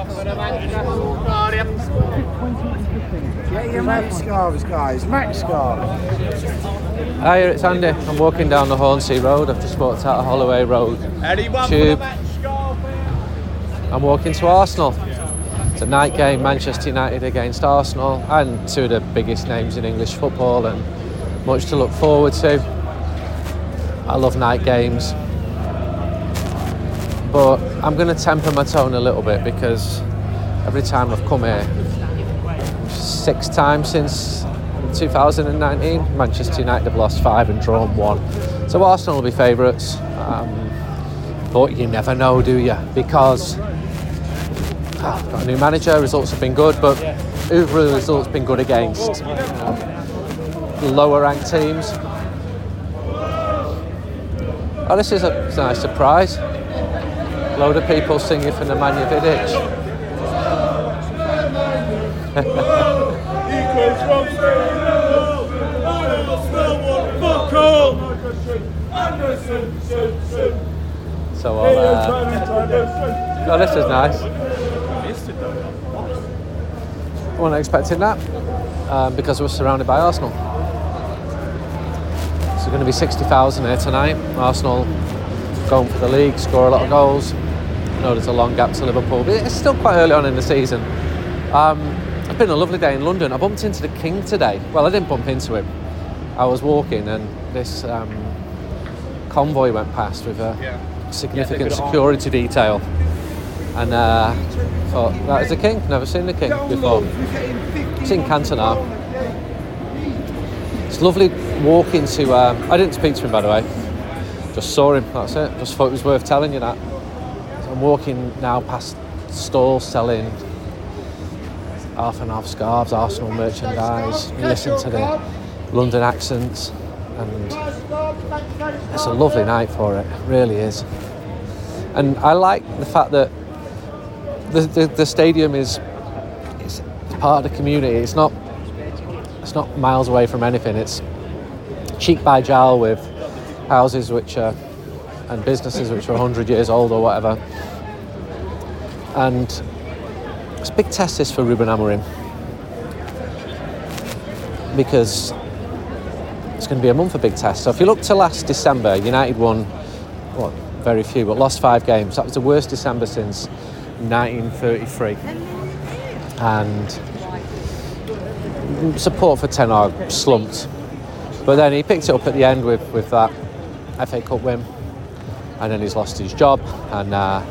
Get your Mac scarves, guys. Mac scarves. Hi, it's Andy. I'm walking down the Hornsey Road. I've just walked out of Holloway Road Tube. I'm walking to Arsenal. It's a night game, Manchester United against Arsenal, and two of the biggest names in English football, and much to look forward to. I love night games, but I'm going to temper my tone a little bit because every time I've come here, 6 times since 2019, Manchester United have lost 5 and drawn 1. So Arsenal will be favourites, but you never know, do you? Because got a new manager, results have been good, but who've the results been good against? Lower ranked teams. Oh, this is a nice surprise. Load of people singing for Nemanja Vidic. So oh, this is nice. I wasn't expecting that because we're surrounded by Arsenal. So going to be 60,000 here tonight. Arsenal going for the league, score a lot of goals. I know there's a long gap to Liverpool, but it's still quite early on in the season. It's been a lovely day in London. I bumped into the King today. Well, I didn't bump into him. I was walking and this convoy went past with a significant security detail. And thought, that is the King. Never seen the King before. I've seen Cantona. It's lovely walking to... I didn't speak to him, by the way. Just saw him, that's it. Just thought it was worth telling you that. So I'm walking now past stalls selling half and half scarves, Arsenal merchandise. You listen to the London accents, and it's a lovely night for it. It really is. And I like the fact that the stadium is part of the community. It's not miles away from anything. It's cheek by jowl with houses which are and businesses which are 100 years old or whatever. And it's a big test this for Ruben Amorim, because it's going to be a month of big tests. So if you look to last December, United won very few, but lost 5 games. That was the worst December since 1933. And support for Ten Hag slumped. But then he picked it up at the end with that FA Cup win. And then he's lost his job. And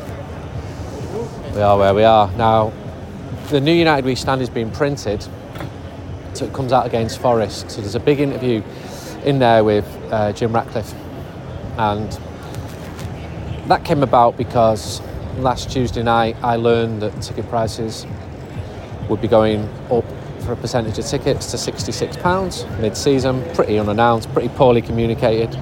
we are where we are. Now, the new United We Stand is being printed. So it comes out against Forest. So there's a big interview in there with Jim Ratcliffe. And that came about because last Tuesday night I learned that ticket prices would be going up for a percentage of tickets to £66 mid-season, pretty unannounced, pretty poorly communicated.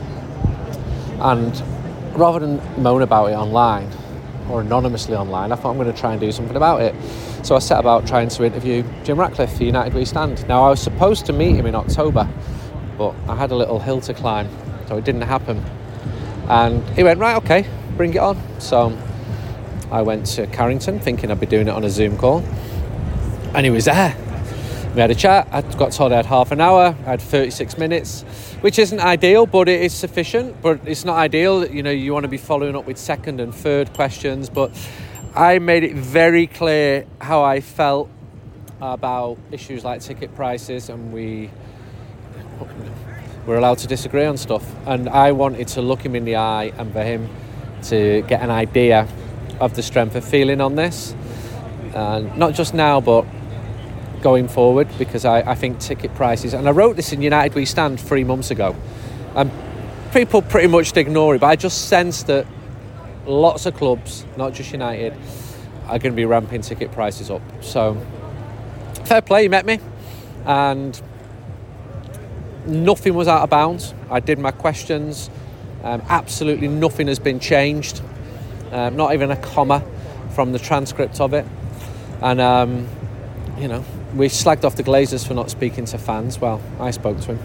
And rather than moan about it online or anonymously online, I thought I'm going to try and do something about it. So I set about trying to interview Jim Ratcliffe for United We Stand. Now, I was supposed to meet him in October, but I had a little hill to climb, so it didn't happen. And he went, right, okay, bring it on. So I went to Carrington thinking I'd be doing it on a Zoom call, and he was there. We had a chat. I got told I had half an hour. I had 36 minutes, which isn't ideal, but it is sufficient. But it's not ideal. You know, you want to be following up with second and third questions. But I made it very clear how I felt about issues like ticket prices, and we're allowed to disagree on stuff. And I wanted to look him in the eye and for him to get an idea of the strength of feeling on this. Not just now, but going forward, because I think ticket prices, and I wrote this in United We Stand 3 months ago, and people pretty much ignore it, but I just sense that lots of clubs, not just United, are going to be ramping ticket prices up. So fair play, he met me, and nothing was out of bounds. I did my questions. Absolutely nothing has been changed, not even a comma from the transcript of it. And we slagged off the Glazers for not speaking to fans. Well, I spoke to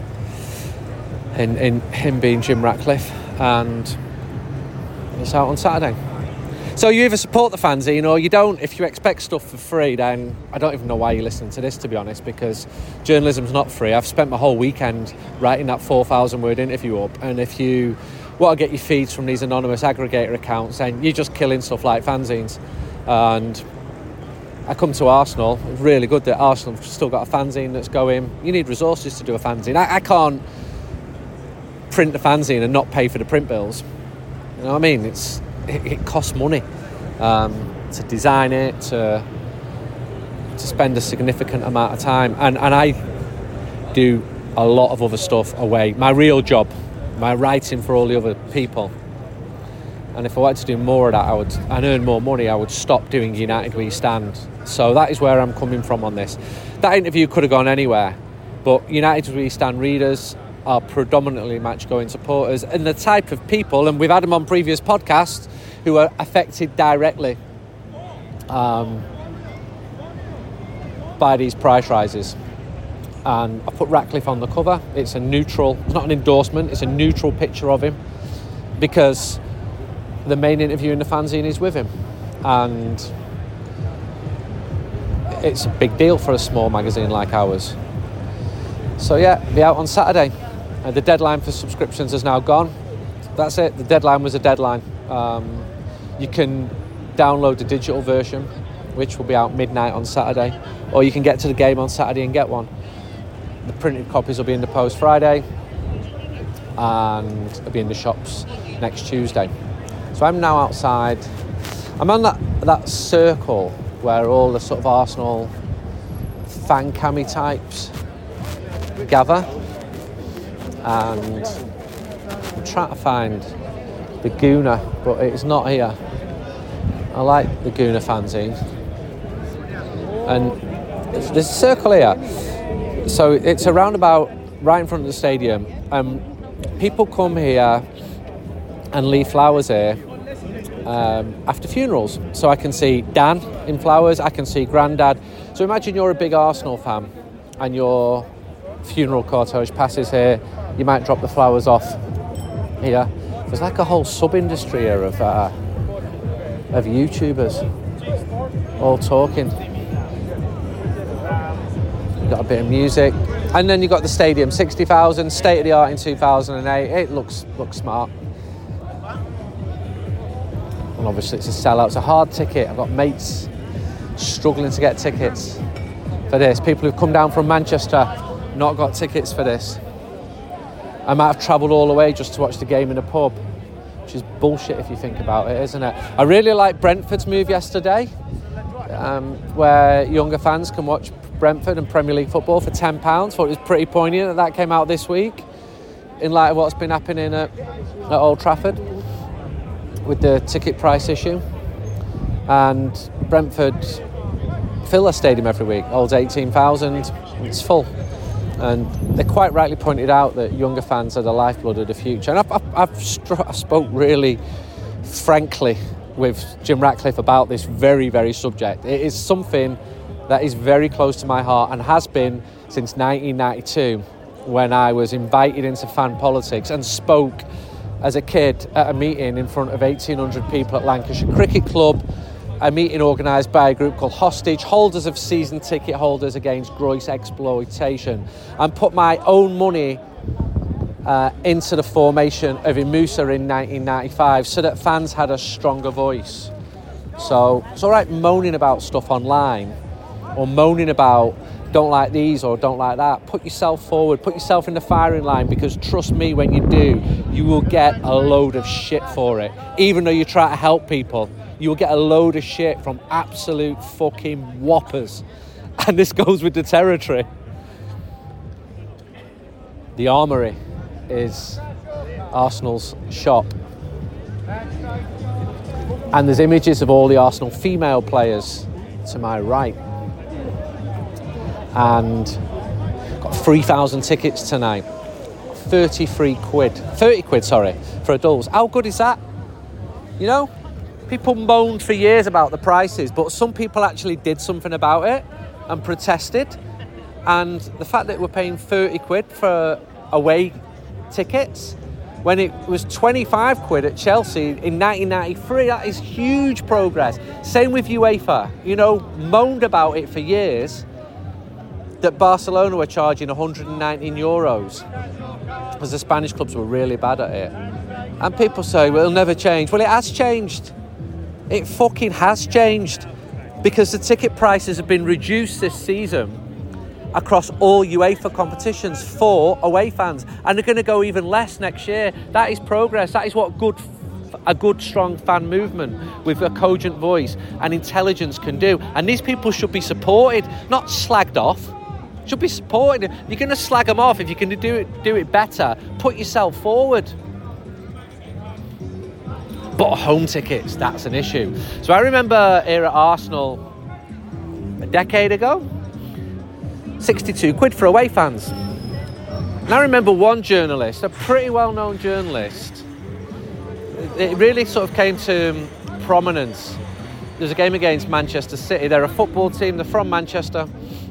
him, in him being Jim Ratcliffe, and it's out on Saturday. So you either support the fanzine or you don't. If you expect stuff for free, then I don't even know why you're listening to this, to be honest, because journalism's not free. I've spent my whole weekend writing that 4,000 word interview up, and if you want to get your feeds from these anonymous aggregator accounts, then you're just killing stuff like fanzines. And I come to Arsenal, it's really good that Arsenal have still got a fanzine that's going. You need resources to do a fanzine. I can't print a fanzine and not pay for the print bills. You know what I mean? It costs money to design it, to spend a significant amount of time, and I do a lot of other stuff away. My real job, my writing for all the other people. And if I wanted to do more of that, and earn more money, I would stop doing United We Stand. So that is where I'm coming from on this. That interview could have gone anywhere, but United We Stand readers are predominantly match-going supporters, and the type of people, and we've had them on previous podcasts, who are affected directly by these price rises. And I put Ratcliffe on the cover. It's not an endorsement, it's a neutral picture of him, because the main interview in the fanzine is with him, and it's a big deal for a small magazine like ours. So yeah, be out on Saturday. The deadline for subscriptions is now gone. That's it. The deadline was a deadline. You can download the digital version, which will be out midnight on Saturday, or you can get to the game on Saturday and get one. The printed copies will be in the post Friday, and it'll be in the shops next Tuesday. So I'm now outside. I'm on that circle where all the sort of Arsenal fan cami types gather, and I'm trying to find the Gooner, but it's not here. I like the Gooner fanzine, and there's a circle here. So it's a roundabout right in front of the stadium. People come here and leave flowers here after funerals. So I can see Dan in flowers, I can see Grandad. So imagine you're a big Arsenal fan and your funeral cortege passes here. You might drop the flowers off here. There's like a whole sub-industry here of YouTubers all talking. You've got a bit of music, and then you've got the stadium, 60,000, state of the art in 2008. It looks smart. And obviously it's a sellout. It's a hard ticket. I've got mates struggling to get tickets for this. People who've come down from Manchester, not got tickets for this. I might have travelled all the way just to watch the game in a pub, which is bullshit if you think about it, isn't it? I really liked Brentford's move yesterday, where younger fans can watch Brentford and Premier League football for £10. Thought it was pretty poignant that came out this week, in light of what's been happening at Old Trafford with the ticket price issue. And Brentford fill a stadium every week, holds 18,000, it's full. And they quite rightly pointed out that younger fans are the lifeblood of the future. And I spoke really frankly with Jim Ratcliffe about this very, very subject. It is something that is very close to my heart and has been since 1992, when I was invited into fan politics and spoke as a kid at a meeting in front of 1,800 people at Lancashire Cricket Club, a meeting organised by a group called Hostage, holders of season ticket holders against gross exploitation, and put my own money into the formation of IMUSA in 1995 so that fans had a stronger voice. So it's all right moaning about stuff online, or moaning about don't like these or don't like that. Put yourself forward, put yourself in the firing line, because trust me, when you do, you will get a load of shit for it. Even though you try to help people, you will get a load of shit from absolute fucking whoppers. And this goes with the territory. The Armoury is Arsenal's shop. And there's images of all the Arsenal female players to my right. And got 3,000 tickets tonight. 30 quid, for adults. How good is that? You know, people moaned for years about the prices, but some people actually did something about it and protested. And the fact that we're paying 30 quid for away tickets when it was 25 quid at Chelsea in 1993. That is huge progress. Same with UEFA. You know, moaned about it for years, that Barcelona were charging 119 euros because the Spanish clubs were really bad at it. And people say, well, it'll never change. Well, it has changed. It fucking has changed, because the ticket prices have been reduced this season across all UEFA competitions for away fans, and they're going to go even less next year. That is progress. That is what a good, strong fan movement with a cogent voice and intelligence can do. And these people should be supported, not slagged off. Should be supported. You're going to slag them off if you can do it better. Put yourself forward. But home tickets, that's an issue. So I remember here at Arsenal a decade ago, 62 quid for away fans. And I remember one journalist, a pretty well-known journalist, it really sort of came to prominence. There's a game against Manchester City. They're a football team, they're from Manchester.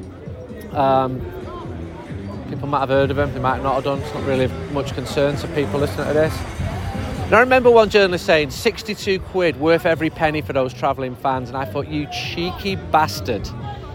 People might have heard of them, they might not have done. It's not really much concern to people listening to this. And I remember one journalist saying 62 quid, worth every penny for those travelling fans. And I thought, you cheeky bastard.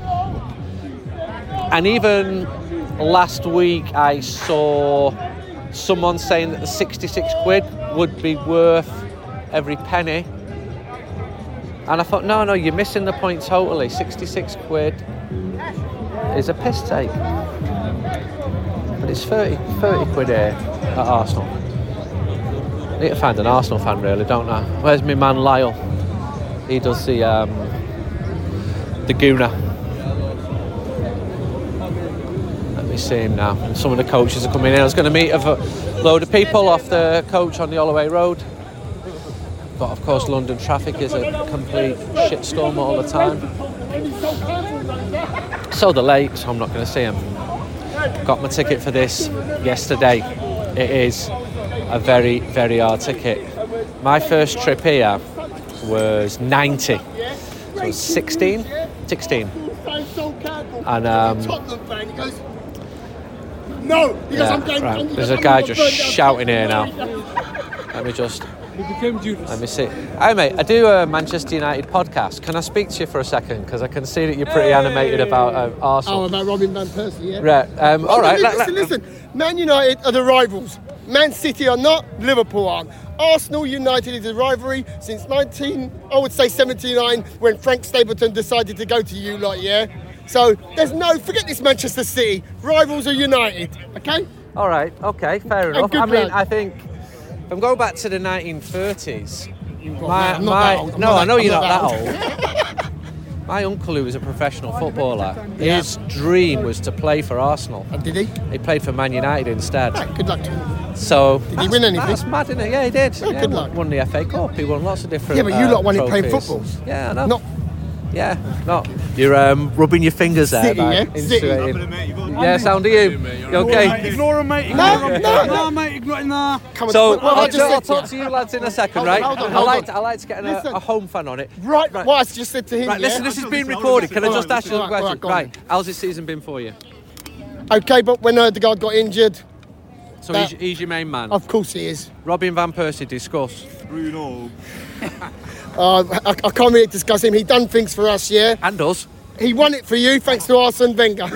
And even last week I saw someone saying that the 66 quid would be worth every penny. And I thought, no, you're missing the point totally. 66 quid is a piss take. But it's 30 quid here at Arsenal. I need to find an Arsenal fan, really, don't I? Where's my man Lyle? He does the Gooner. Let me see him now. And some of the coaches are coming in. I was going to meet a load of people off the coach on the Holloway Road. But of course, London traffic is a complete shitstorm all the time. So they're late, so I'm not going to see them. Got my ticket for this yesterday. It is a very, very hard ticket. My first trip here was 90. So it was 16. And right. There's a guy just shouting here now. Let me see. Hi mate, I do a Manchester United podcast. Can I speak to you for a second? Because I can see that you're pretty animated about Arsenal. Oh, about Robin Van Persie, yeah? Right, all right. Listen. Man United are the rivals. Man City are not, Liverpool aren't. Arsenal United is a rivalry since 79, when Frank Stapleton decided to go to you lot, yeah? So forget this Manchester City. Rivals are United, okay? All right, okay, fair enough. I mean, luck. I think if I'm going back to the 1930s, I'm not that old. I know you're not that old. My uncle, who was a professional footballer, his dream was to play for Arsenal. And did he? He played for Man United instead. Right, good luck to him. So did he win anything? That's mad, isn't it? Yeah, he did. Oh, yeah, good luck. Won the FA Cup. He won lots of different. Yeah, but you lot won it trophies. playing football. Yeah, I know. Not You're rubbing your fingers there, City, man. yeah? City. Yeah, sound to you. You okay? Ignore him, mate. No, mate, ignore him there. Come on. So Well, I'll talk to you lads in a second, right? Hold on. I like to get a home fan on it. Right, what I just said to him, Right, listen, yeah? this is being recorded. Can I just ask you a All question? right, go on. Right, how's this season been for you? Okay, but when Odegaard got injured, So he's your main man. of course he is. Robin Van Persie, discuss. Bruno. I can't really discuss him. He done things for us, yeah? And us. He won it for you, thanks to Arsene Wenger.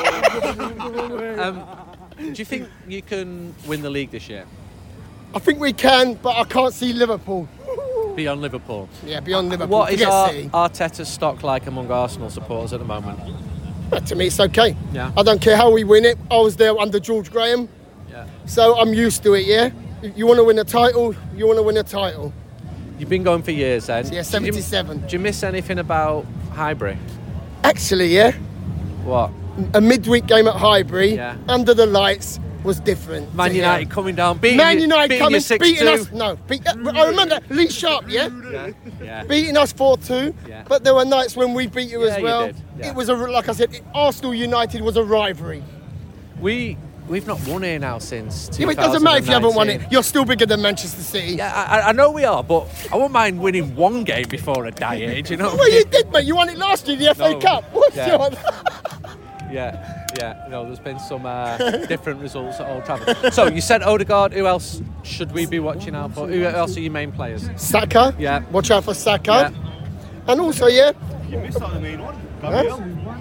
Do you think you can win the league this year? I think we can, but I can't see Liverpool. Beyond Liverpool. Yeah, beyond Liverpool. What is Forget City. Arteta's stock like among Arsenal supporters at the moment? But to me, it's okay. Yeah. I don't care how we win it. I was there under George Graham, Yeah. so I'm used to it, yeah? You want to win a title, you want to win a title. You've been going for years then. Yeah, 77. Do you miss anything about Highbury? Actually, yeah, What? a midweek game at Highbury, Yeah. under the lights, was different. Man to United here. coming down, beating Man you, United beating coming, you 6-2. beating us. No, I remember that. Lee Sharp, yeah? Yeah. Beating us 4-2. Yeah. But there were nights when we beat you Yeah, as you well. did, yeah. It was like I said, Arsenal United was a rivalry. We've not won here now since 2019. Yeah, but it doesn't matter if you haven't won it. You're still bigger than Manchester City. Yeah, I know we are, but I wouldn't mind winning one game before I die age, you know what I Well, mean? you did, mate. You won it last year, the FA No. Cup. What's Yeah. your... Yeah. No, there's been some different results at Old Trafford. So you said Odegaard. Who else should we be watching out for? Who else are your main players? Saka. Yeah. Watch out for Saka. And also, You missed out the main one. Gabriel.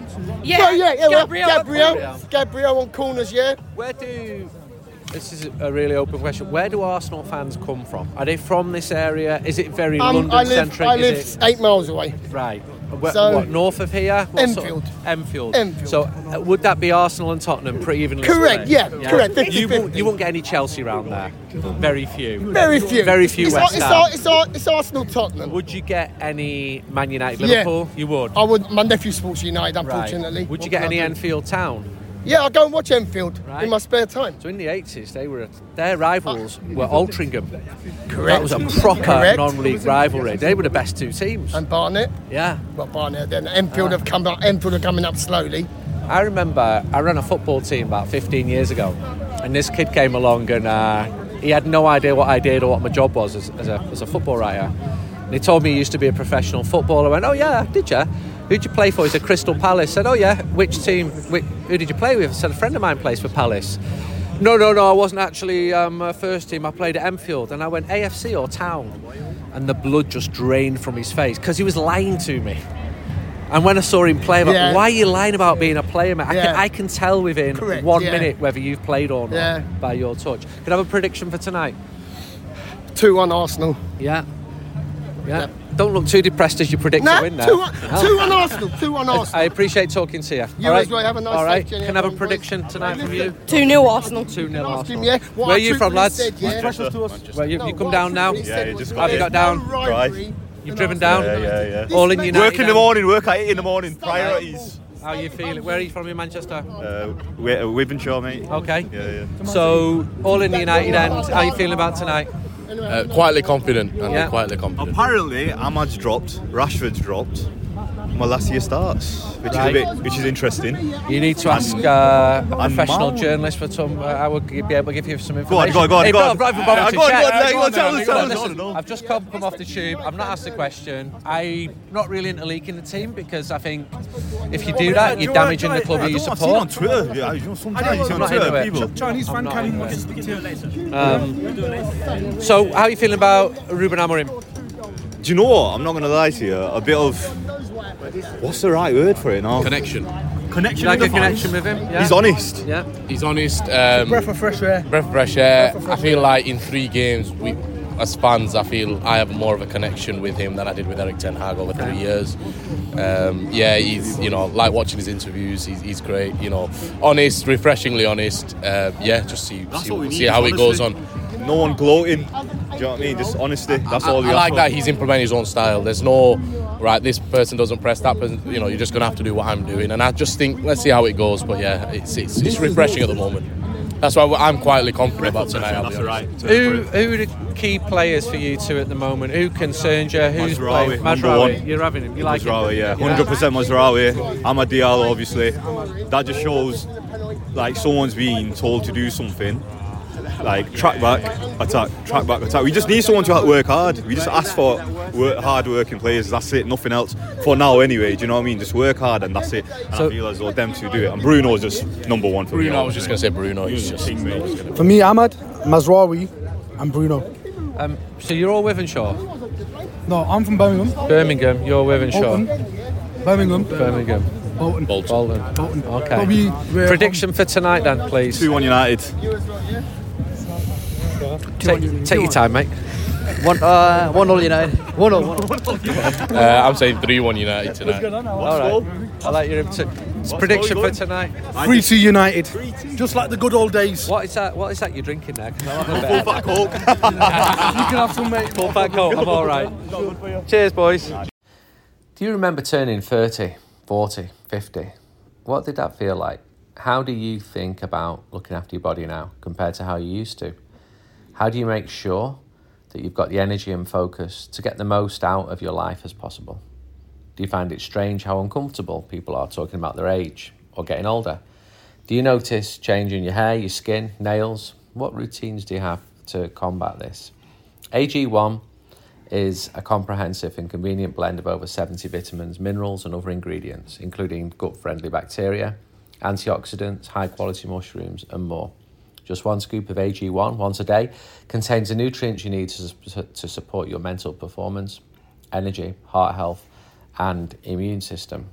Gabriel on corners, yeah. This is a really open question. Where do Arsenal fans come from? Are they from this area? Is it very I London-centric? live 8 miles away. Right. So- What, north of here? Enfield. Enfield. Enfield. So would that be Arsenal and Tottenham pretty evenly Correct, split? yeah, correct, 50-50. You won't get any Chelsea around there. Very few. Very few. Very few It's, West Ham. it's Arsenal Tottenham. Would you get any Man United Yeah. Liverpool? You would. I would. My nephew supports United, Right. unfortunately. Would you get any Enfield Town? Yeah, I go and watch Enfield Right. in my spare time. So in the 80s, their rivals were Altrincham. Correct. That was a proper Correct. non-league rivalry. They were the best two teams. And Barnet. Yeah. Well, Barnet. Then Enfield have come up. Enfield are coming up slowly. I remember I ran a football team about 15 years ago, and this kid came along and he had no idea what I did or what my job was as a football writer. And he told me he used to be a professional footballer. I went, oh yeah, did you? Who'd you play for? He said Crystal Palace. I said, oh yeah, which team? Who did you play with? I said, a friend of mine plays for Palace. No, I wasn't actually first team. I played at Enfield. And I went, AFC or Town? And the blood just drained from his face because he was lying to me. And when I saw him play, I'm like, why are you lying about being a player, mate? I can tell within 1 minute whether you've played or not by your touch. Can I have a prediction for tonight? 2-1 Arsenal. Yeah. Don't look too depressed as you predict to win now. 2-1 Arsenal. 2-1 Arsenal. I appreciate talking to you. You all right? as well. Have a nice all right. day, Jenny, Can I have a everyone, prediction boys. tonight from you? 2-0 Arsenal. 2-0 Arsenal. Yeah. What Where I are you from, truthfully lads? said, yeah. Manchester. Well, you come what down I now? truthfully said you was just there got is down. no rivalry You've in driven Arsenal. down? Yeah. All in United. Work in the morning, work at 8 in the morning. Priorities. How are you feeling? Where are you from in Manchester? Wivenshaw, mate. Okay. Yeah. So, all in the United end. How are you feeling about tonight? Quietly confident. Yeah. Quietly confident. Apparently, Ahmad's dropped, Rashford's dropped. My last year starts, which is interesting. You need to ask a professional Mount. journalist for some. I would be able to give you some information. Go on. Hey, Go no, on. I've not bothered to Go on, check. go on, tell us. Listen, No. I've just come off the tube. I've not asked the question. I'm not really into leaking the team because I think if you do that, you're damaging the club that you I've seen on support. Twitter. Yeah, sometimes you see I'm on not into Twitter it. people. Chinese fan not can into wants it. to speak to you later. So, how are you feeling about Ruben Amorim? Do you know what? I'm not going to lie to you. A bit of what's the right word for it now? Connection. Connection. Like a with the fans. connection with him? Yeah. He's honest. Yeah. He's honest. Breath of fresh air. Breath of fresh air. I feel like in 3 games, we, as fans, I feel I have more of a connection with him than I did with Eric Ten Hag over 3 years. He's like watching his interviews. He's great. Honest, refreshingly honest. Just see what we need, see how it goes on. No one gloating. Do you know what I mean? Just honesty. That's all we I ask like for. that he's implementing his own style. There's no right. This person doesn't press that person. You're just gonna have to do what I'm doing. And I just think let's see how it goes. But yeah, it's refreshing at the moment. That's why I'm quietly confident about tonight. I'll be That's honest. right. Who are the key players for you two at the moment? Who concerns you? Who's Mazraoui, playing? number Mazraoui. one. You're having him. You like Mazraoui, him? yeah, 100% Mazraoui. Amad Diallo, obviously. That just shows like someone's being told to do something. Like track back, attack. We just need someone to work hard. We just ask for hard working players. That's it, nothing else. For now, anyway. Do you know what I mean? Just work hard and that's it. And I feel as though them two do it. And Bruno's just number one for me. Bruno, I was just gonna say Bruno. He's just. For me, Ahmad, Mazraoui, and Bruno. So you're all Wivenshaw? No, I'm from Birmingham. Birmingham, you're Wivenshaw. Birmingham. Birmingham. Bolton. Bolton. Okay. But we're Prediction for tonight then, please. 2-1 United. Take your time, mate. 1-0 United. 1-0. I'm saying 3-1 United tonight. All right. I like your prediction for tonight. 3-2 United. Just like the good old days. What is that you're drinking there? 'Cause I'll have a bit. Full fat Coke. You can have some, mate. Full fat coat, I'm all right. Cheers, boys. Do you remember turning 30, 40, 50? What did that feel like? How do you think about looking after your body now compared to how you used to? How do you make sure that you've got the energy and focus to get the most out of your life as possible? Do you find it strange how uncomfortable people are talking about their age or getting older? Do you notice change in your hair, your skin, nails? What routines do you have to combat this? AG1 is a comprehensive and convenient blend of over 70 vitamins, minerals and other ingredients, including gut-friendly bacteria, antioxidants, high-quality mushrooms and more. Just 1 scoop of AG1 once a day contains the nutrients you need to support your mental performance, energy, heart health, and immune system.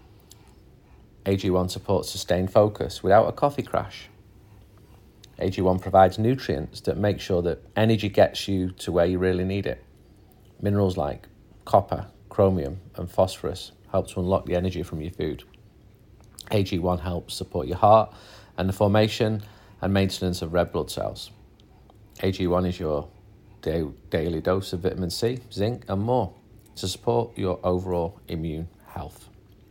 AG1 supports sustained focus without a coffee crash. AG1 provides nutrients that make sure that energy gets you to where you really need it. Minerals like copper, chromium, and phosphorus help to unlock the energy from your food. AG1 helps support your heart and the formation and maintenance of red blood cells. AG1 is your daily dose of vitamin C, zinc, and more to support your overall immune health.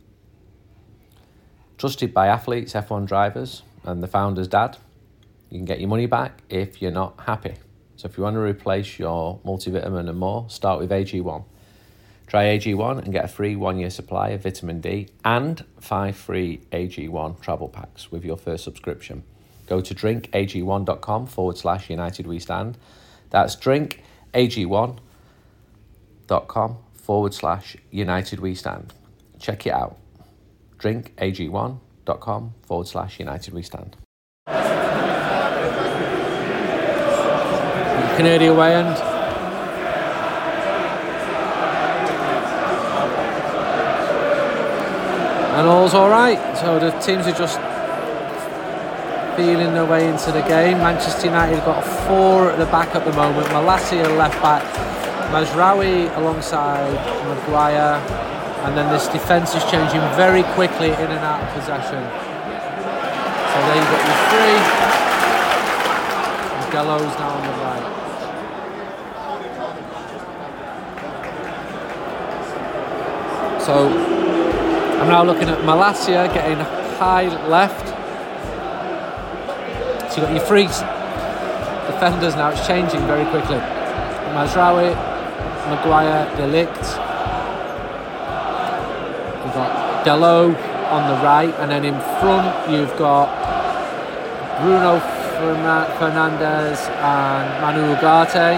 Trusted by athletes, F1 drivers, and the founder's dad, you can get your money back if you're not happy. So if you want to replace your multivitamin and more, start with AG1. Try AG1 and get a free 1-year supply of vitamin D and 5 free AG1 travel packs with your first subscription. Go to drinkag1.com/United We Stand. That's drinkag1.com/United We Stand. Check it out. drinkag1.com/United We Stand. You can hear the away end. And all's all right. So the teams are just feeling their way into the game. Manchester United got 4 at the back at the moment. Malacia left back, Mazraoui alongside Maguire, and then this defence is changing very quickly in and out of possession. So there you've got your 3. And Gallows now on the right. So I'm now looking at Malacia getting high left. So you've got your 3 defenders now. It's changing very quickly. Mazraoui, Maguire, De Ligt. You've got Dalot on the right, and then in front you've got Bruno Fernandes and Manu Ugarte.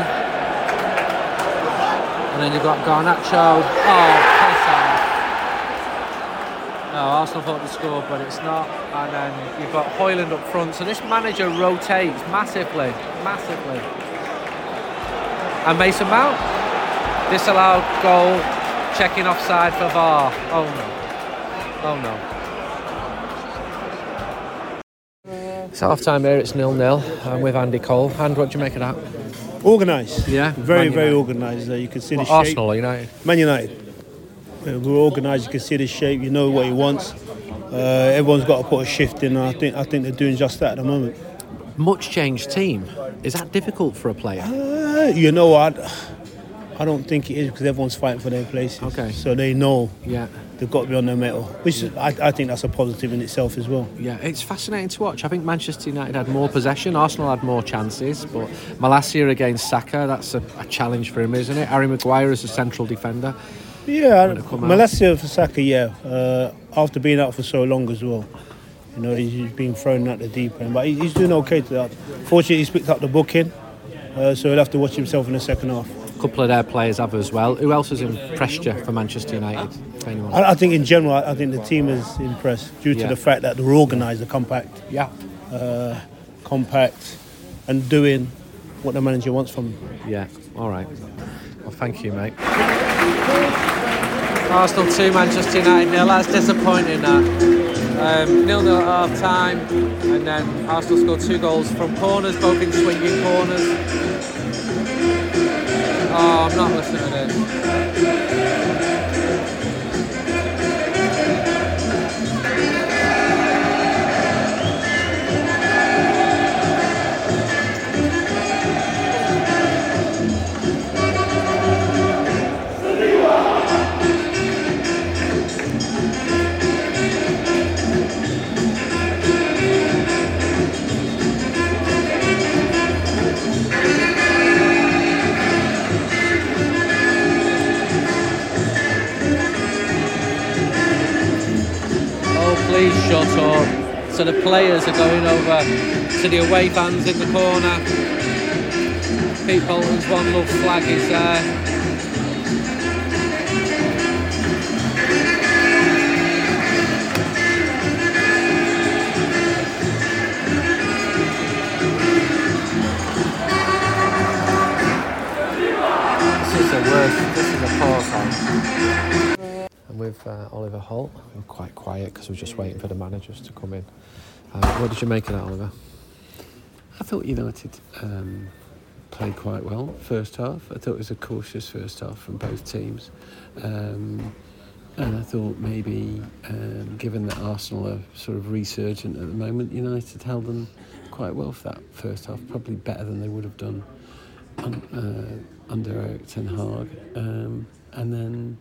And then you've got Garnacho. No, Arsenal thought they scored, but it's not. And then you've got Højlund up front. So this manager rotates massively. And Mason Mount, disallowed goal, checking offside for VAR. Oh no. It's half time here, it's 0-0. I'm with Andy Cole. And what do you make of that? Organised. Yeah? Very organised. You can see the shape. Arsenal or United? Man United. We're organised. You can see the shape. You know what he wants. Everyone's got to put a shift in. I think they're doing just that at the moment. Much changed team. Is that difficult for a player? You know what? I don't think it is, because everyone's fighting for their places. Okay. So they know Yeah. they've got to be on their mettle, which I think that's a positive in itself as well. Yeah, it's fascinating to watch. I think Manchester United had more possession, Arsenal had more chances, but Malacia against Saka, that's a challenge for him, isn't it? Harry Maguire is a central defender. Yeah, Malacia for Saka, after being out for so long as well. You know, he's been thrown at the deep end, but he's doing okay to that. Fortunately, he's picked up the booking, so he'll have to watch himself in the second half. A couple of their players have as well. Who else has impressed you for Manchester United? I think in general, I think the team is impressed due to the fact that they're organised, they're compact. Yeah. Compact and doing what the manager wants from them. Yeah, all right. Well, thank you, mate. Arsenal 2, Manchester United 0. That's disappointing, that. 0-0 at half time, and then Arsenal scored 2 goals from corners, both in swinging corners. Oh, I'm not listening to this. Please shut up. So the players are going over to the away fans in the corner. Pete Bolton's One Love flag is there. halt. We were quite quiet because we were just waiting for the managers to come in. What did you make of that, Oliver? I thought United played quite well first half. I thought it was a cautious first half from both teams. And I thought maybe, given that Arsenal are sort of resurgent at the moment, United held them quite well for that first half, probably better than they would have done under Erik ten Hag. And then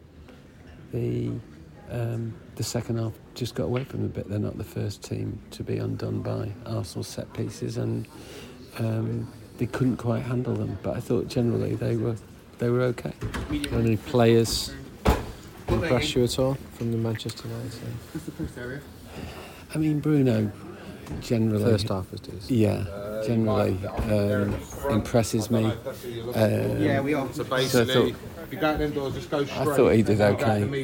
the second half just got away from them a bit. They're not the first team to be undone by Arsenal's set pieces, and they couldn't quite handle them. But I thought generally they were okay. Any players impress you at all from the Manchester United team? I mean, Bruno generally. First half was decent. Yeah, generally impresses me. Yeah, we are. So basically, if you go out them doors, just go straight. I thought he did okay.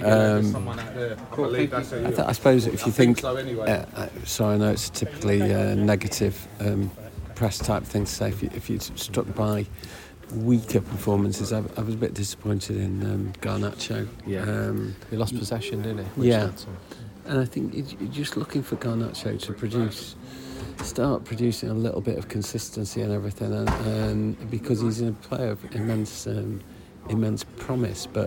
I suppose if you think, sorry, I know it's typically negative press type thing to say. If you're struck by weaker performances, I was a bit disappointed in Garnacho. Yeah, he lost possession, didn't he? Yeah, and I think you're just looking for Garnacho to start producing a little bit of consistency and everything, and because he's a player of immense promise, but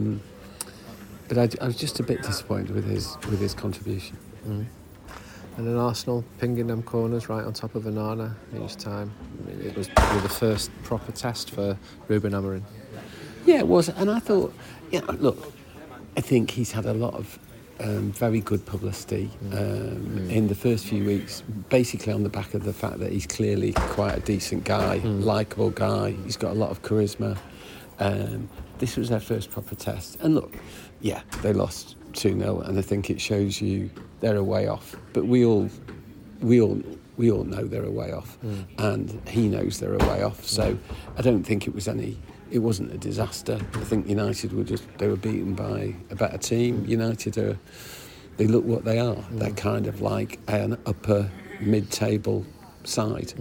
I was just a bit disappointed with his contribution. Mm. And then Arsenal pinging them corners right on top of Onana each time. I mean, it was the first proper test for Ruben Amorim. Yeah, it was, and I thought, look, I think he's had a lot of very good publicity in the first few weeks, basically on the back of the fact that he's clearly quite a decent guy, likeable guy. He's got a lot of charisma. This was their first proper test, and look, yeah, they lost 2-0, and I think it shows you they're a way off. But we all know they're a way off, and he knows they're a way off. So I don't think it wasn't a disaster. I think United they were beaten by a better team. United they look what they are. They're kind of like an upper mid-table side,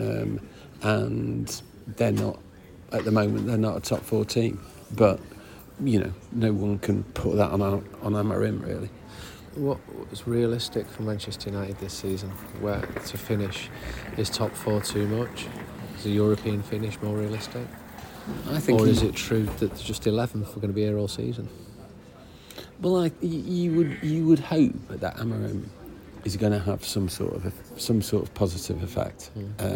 and they're not at the moment. They're not a top 4 team, but no one can put that on Amorim really. What was realistic for Manchester United this season? Where to finish is top 4 too much? Is a European finish more realistic? I think. Or is it true that just 11th are going to be here all season? Well, you would hope that Amorim is going to have some sort of positive effect.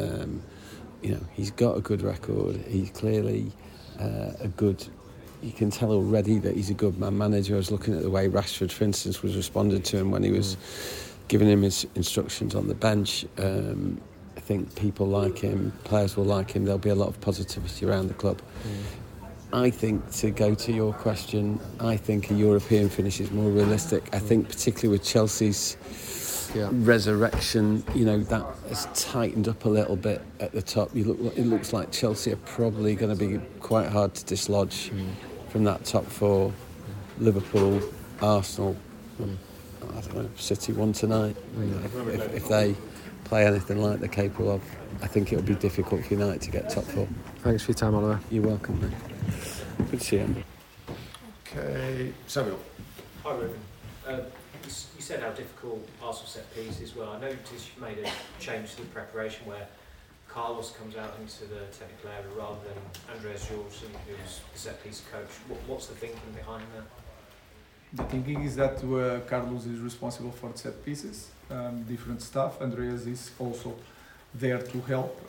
He's got a good record. He's clearly a good. You can tell already that he's a good man manager. I was looking at the way Rashford, for instance, was responded to him when he was giving him his instructions on the bench. I think people like him, players will like him. There'll be a lot of positivity around the club. I think, to go to your question, I think a European finish is more realistic. I think particularly with Chelsea's resurrection, that has tightened up a little bit at the top. It looks like Chelsea are probably going to be quite hard to dislodge from that top 4. Liverpool, Arsenal, I don't know, City won tonight. If they play anything like they're capable of, I think it'll be difficult for United to get top 4. Thanks for your time, Oliver. You're welcome, mate. Good to see you. Okay, Samuel. Hi, Ruben. You said how difficult Arsenal set pieces were. I noticed you've made a change to the preparation where Carlos comes out into the technical area rather than Andreas Jorgensen, who's the set piece coach. What's the thinking behind that? The thinking is that Carlos is responsible for the set pieces, different stuff. Andreas is also there to help,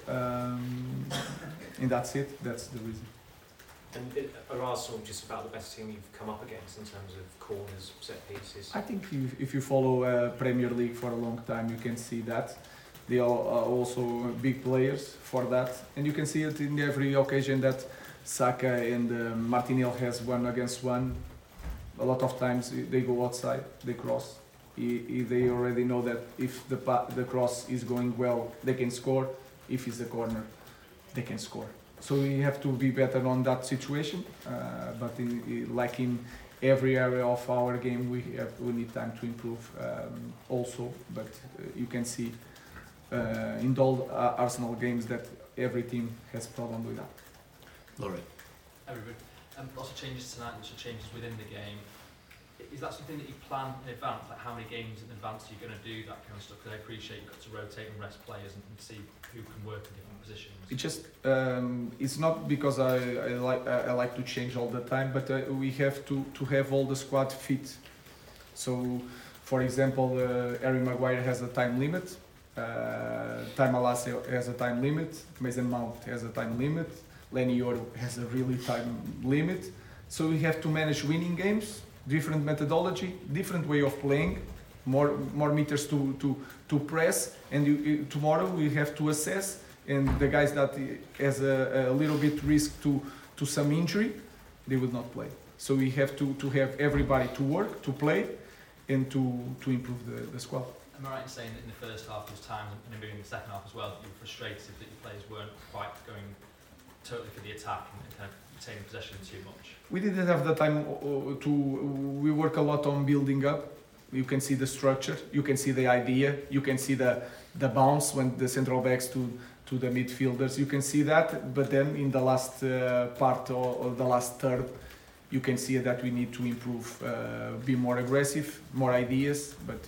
and that's it. That's the reason. And are Arsenal just about the best team you've come up against in terms of corners, set pieces? I think if you follow Premier League for a long time, you can see that. They are also big players for that. And you can see it in every occasion that Saka and Martinelli has 1-against-1. A lot of times they go outside, they cross. They already know that if the cross is going well, they can score. If it's a corner, they can score. So we have to be better on that situation, but in every area of our game, we need time to improve also. But you can see in all Arsenal games that every team has problem with that. Laurie. Everybody. Lots of changes tonight, lots of changes within the game. Is that something that you plan in advance, like how many games in advance are you going to do that kind of stuff? Because I appreciate you've got to rotate and rest players and see who can work in different positions. It's just it's not because I like to change all the time, but we have to have all the squad fit. So, for example, Harry Maguire has a time limit. Time Alasse has a time limit. Mason Mount has a time limit. Lenny Yoro has a really time limit. So we have to manage winning games, different methodology, different way of playing, more meters to press, and tomorrow we have to assess, and the guys that has a little bit risk to some injury, they would not play. So we have to have everybody to work, to play, and to improve the squad. Am I right in saying that in the first half there was times, and maybe in the second half as well, you were frustrated that your players weren't quite going totally for the attack and kind of retaining possession too much? We didn't have the time we work a lot on building up. You can see the structure, you can see the idea, you can see the bounce when the central backs to the midfielders, you can see that, but then in the last part or the last third, you can see that we need to improve, be more aggressive, more ideas, but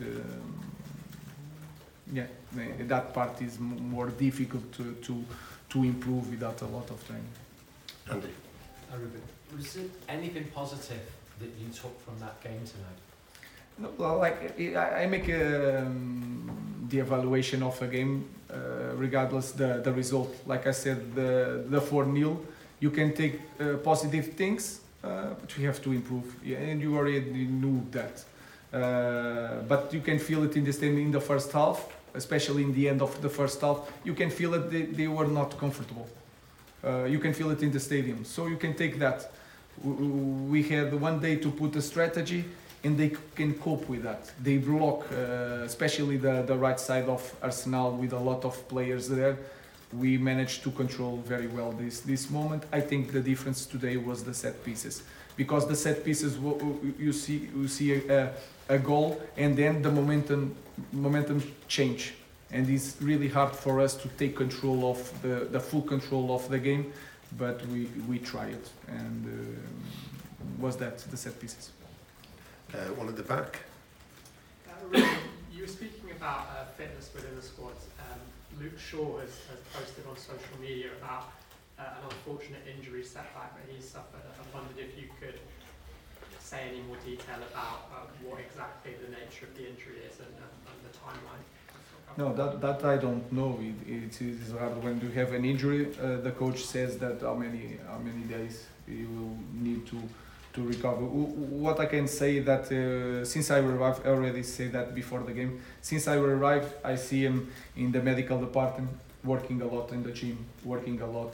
yeah, that part is more difficult to improve without a lot of training. Andy? Ruben, was it anything positive that you took from that game tonight? No, well, like I make the evaluation of a game regardless the result. Like I said, the 4-0, you can take positive things, but you have to improve, yeah, and you already knew that. But you can feel it in the stadium in the first half, especially in the end of the first half. You can feel it, they were not comfortable. You can feel it in the stadium, so you can take that. We had one day to put a strategy, and they can cope with that. They block, especially the right side of Arsenal with a lot of players there. We managed to control very well this moment. I think the difference today was the set pieces, because the set pieces you see a goal, and then the momentum change, and it's really hard for us to take control of the full control of the game, but we try it, and was that the set pieces. One at the back. You were speaking about fitness within the squad. Luke Shaw has posted on social media about an unfortunate injury setback that he suffered. I wondered if you could say any more detail about what exactly the nature of the injury is and the timeline. No, that I don't know. It is hard when you have an injury. The coach says that how many days you will need to recover. What I can say that since I arrived, I already said that before the game. Since I arrived, I see him in the medical department, working a lot in the gym, working a lot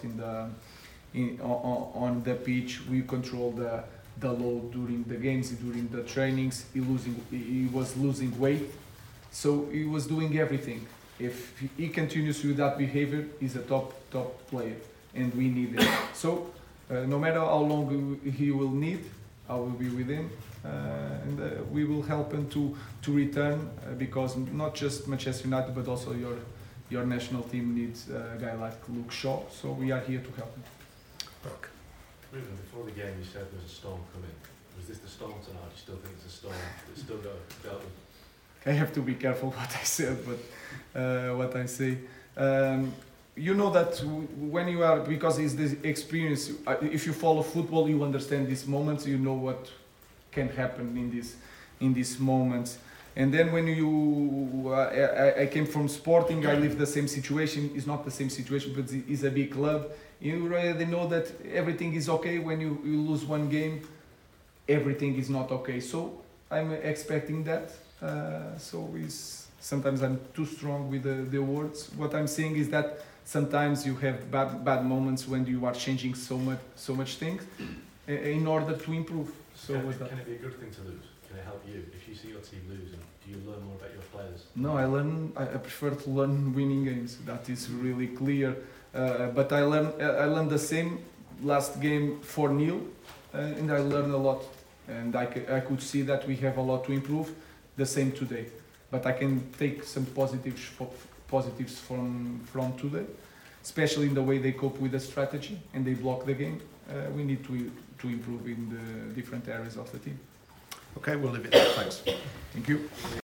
on the pitch. We control the load during the games, during the trainings. He was losing weight, so he was doing everything. If he continues with that behavior, he's a top player, and we need it. So. No matter how long he will need, I will be with him, and we will help him to return, because not just Manchester United but also your national team needs a guy like Luke Shaw, so we are here to help him. Mark. Ruben, before the game you said there was a storm coming. Was this the storm tonight? Do you still think it's a storm that's still got dealt with? I have to be careful what I said, but what I say. You know that when you are, because it's the experience, if you follow football, you understand these moments, you know what can happen in these moments. And then when I came from Sporting, I lived the same situation. It's not the same situation, but it's a big club. You already know that everything is okay. When you lose one game, everything is not okay. So I'm expecting that. Sometimes I'm too strong with the words. What I'm saying is that sometimes you have bad moments when you are changing so much things in order to improve. So can it be a good thing to lose? Can it help you? If you see your team losing, do you learn more about your players? No, I prefer to learn winning games. That is really clear. But I learned the same last game 4-0, and I learned a lot. And I could see that we have a lot to improve. The same today. But I can take some positives from today, especially in the way they cope with the strategy and they block the game. We need to improve in the different areas of the team. Okay, we'll leave it there. Thanks. Thank you.